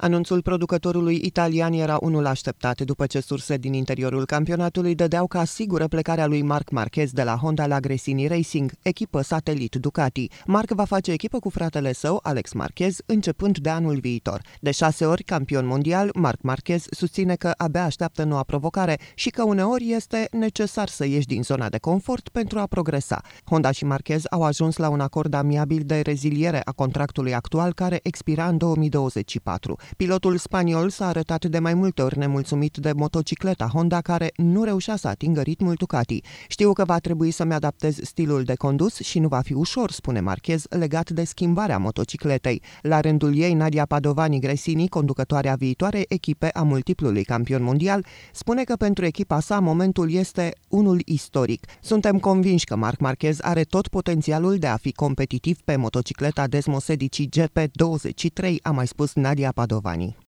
Anunțul producătorului italian era unul așteptat, după ce surse din interiorul campionatului dădeau ca sigură plecarea lui Marc Marquez de la Honda la Gresini Racing, echipă satelit Ducati. Marc va face echipă cu fratele său, Alex Marquez, începând de anul viitor. De 6 ori campion mondial, Marc Marquez susține că abia așteaptă noua provocare și că uneori este necesar să ieși din zona de confort pentru a progresa. Honda și Marquez au ajuns la un acord amiabil de reziliere a contractului actual, care expira în 2024. Pilotul spaniol s-a arătat de mai multe ori nemulțumit de motocicleta Honda, care nu reușea să atingă ritmul Ducati. Știu că va trebui să-mi adaptez stilul de condus și nu va fi ușor, spune Marquez, legat de schimbarea motocicletei. La rândul ei, Nadia Padovani Gresini, conducătoarea viitoarei echipe a multiplului campion mondial, spune că pentru echipa sa momentul este unul istoric. Suntem convinși că Marc Marquez are tot potențialul de a fi competitiv pe motocicleta Desmosedici GP23, a mai spus Nadia Padovani.